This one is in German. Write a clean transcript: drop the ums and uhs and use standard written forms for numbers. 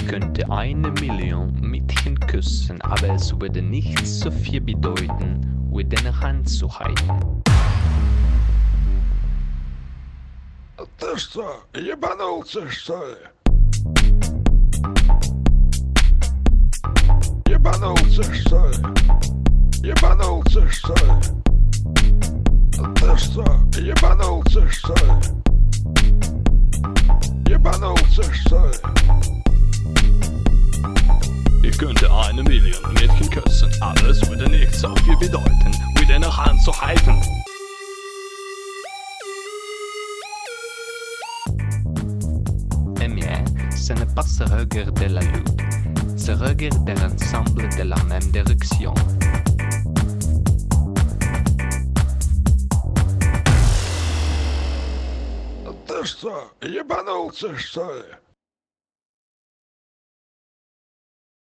könnte 1 Million Mädchen küssen, aber es würde nicht so viel bedeuten, wie deine Hand zu halten. Ты что, ебанулся, что ли? Ебанулся, что ли? Ебанулся, что ли? Ты что, ебанулся, что ли? Ебанулся, что ли? Ich könnte 1 Million Mädchen küssen, aber es würde nicht so viel bedeuten, wie deine Hand zu halten. Aimer, ce n'est pas se regarder la lutte, c'est regarder l'ensemble de la même direction. Ты что, ебанулся, что ли?